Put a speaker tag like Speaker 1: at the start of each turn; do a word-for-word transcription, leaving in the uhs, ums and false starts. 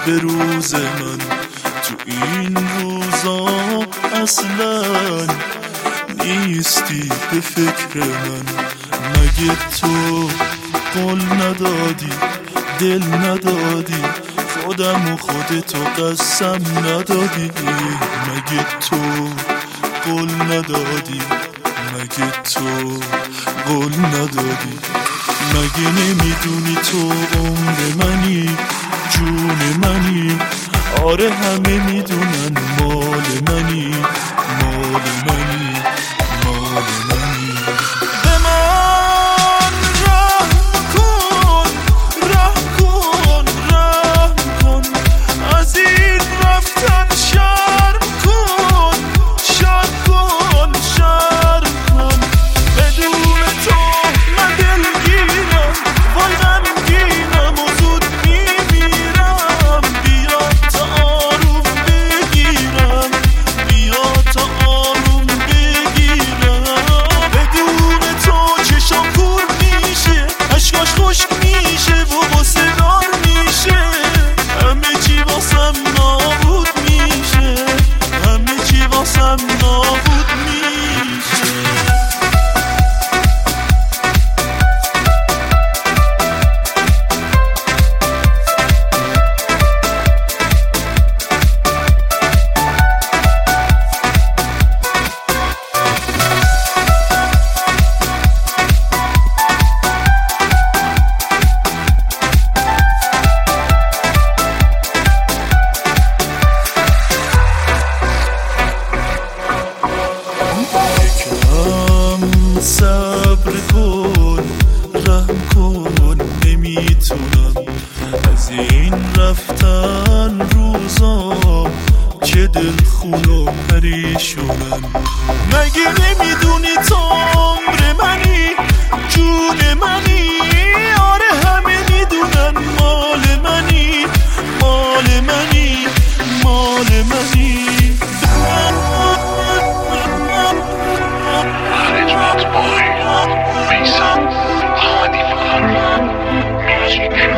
Speaker 1: به روز من. تو این روزا اصلا نیستی به فکر من. مگه تو قول ندادی، دل ندادی، خودم و خودتو قسم ندادی؟ مگه تو قول ندادی، مگه تو قول ندادی؟ مگه نمیدونی تو عمر منی، جون منی؟ آره همه میدونن مال منی، مال منی، مال منی. به من رحم کن، رحم کن، رحم کن، از این رفتن شرم کن، شرم کن، شرم کن. بدون تو من دلگیرم، وای غمگینم و زود میمیرم. بیا تا آروم بگیرم، بیا تا آروم بگیرم. بدون تو چشام کور میشه، اشکاش خشک میشه و غصه دار میشه. همه چی واسم نابود میشه، همه چی واسم نابود میشه. صبر کن، رحم کن، نمیتونم از این رفتن روزا که دل خون و پریشونم. مگه نمیدونی تو عمر منی، جون منی؟ آره همه میدونن مال منی، مال منی، مال منی.
Speaker 2: Boy, Mason, Hadi Farhan, music.